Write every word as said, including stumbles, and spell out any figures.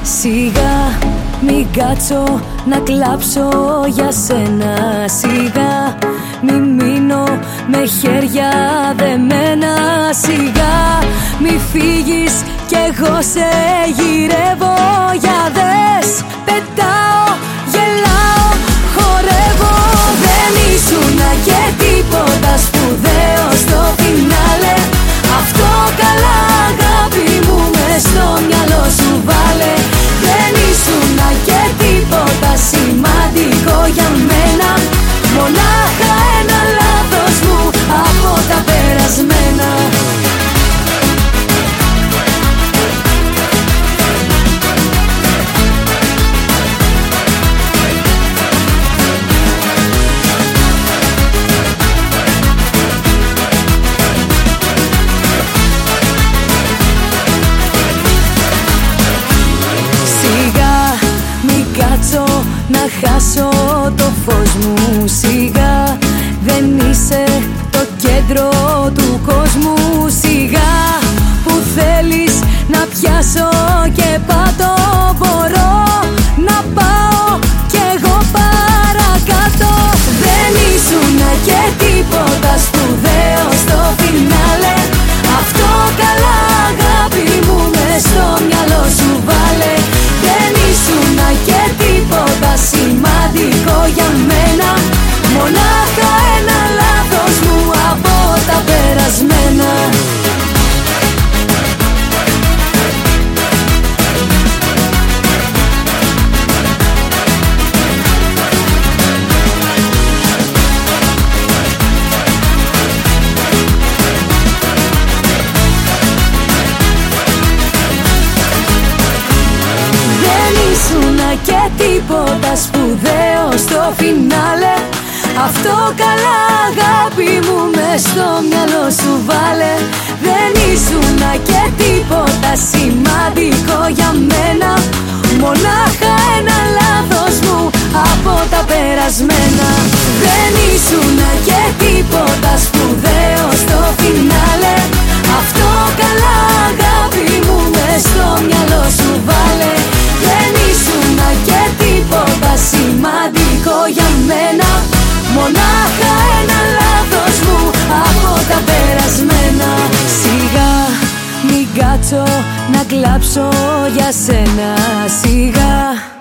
Σιγά, μην κάτσω να κλάψω για σένα. Σιγά, μην μείνω με χέρια δεμένα. Σιγά, μη φύγεις κι εγώ σε γυρεύω. Για δες, πετάω, γελάω, χορεύω. Δεν ήσουνα και τίποτα σπουδαίο στο φινάλε. Αυτό καλά αγάπη μου μες στο μυαλό σου βάλε. Δεν ήσουνα και τίποτα σημαντικό για μένα. Μονάχα ένα λάθος μου από τα περασμένα. Να χάσω το φως μου. Σιγά, δεν είσαι το κέντρο του κόσμου. Σιγά, που θέλεις να πιάσω και πάτω. Μπορώ να πάω κι εγώ παρακάτω. Δεν ήσουνα και τίποτα σπουδαίο στο φινάλε. Αυτό καλά αγάπη μου μες στο μυαλό σου βάλε. Δεν ήσουνα και τίποτα σημαντικό για μένα. Μονάχα ένα λάθος μου από τα περασμένα. Και τίποτα σπουδαίο στο φινάλε. Αυτό καλά αγάπη μου μες στο μυαλό σου βάλε. Δεν ήσουνα και τίποτα σημαντικό για μένα. Μονάχα ένα λάθος μου από τα περασμένα. Δεν ήσουνα και τίποτα σπουδαίο στο φινάλε. Αυτό καλά αγάπη μου μες στο μυαλό σου βάλε. Δεν ήσουνα και τίποτα σημαντικό για μένα. Μονάχα ένα λάθος μου από τα περασμένα. Σιγά, μην κάτσω να κλάψω για σένα. Σιγά,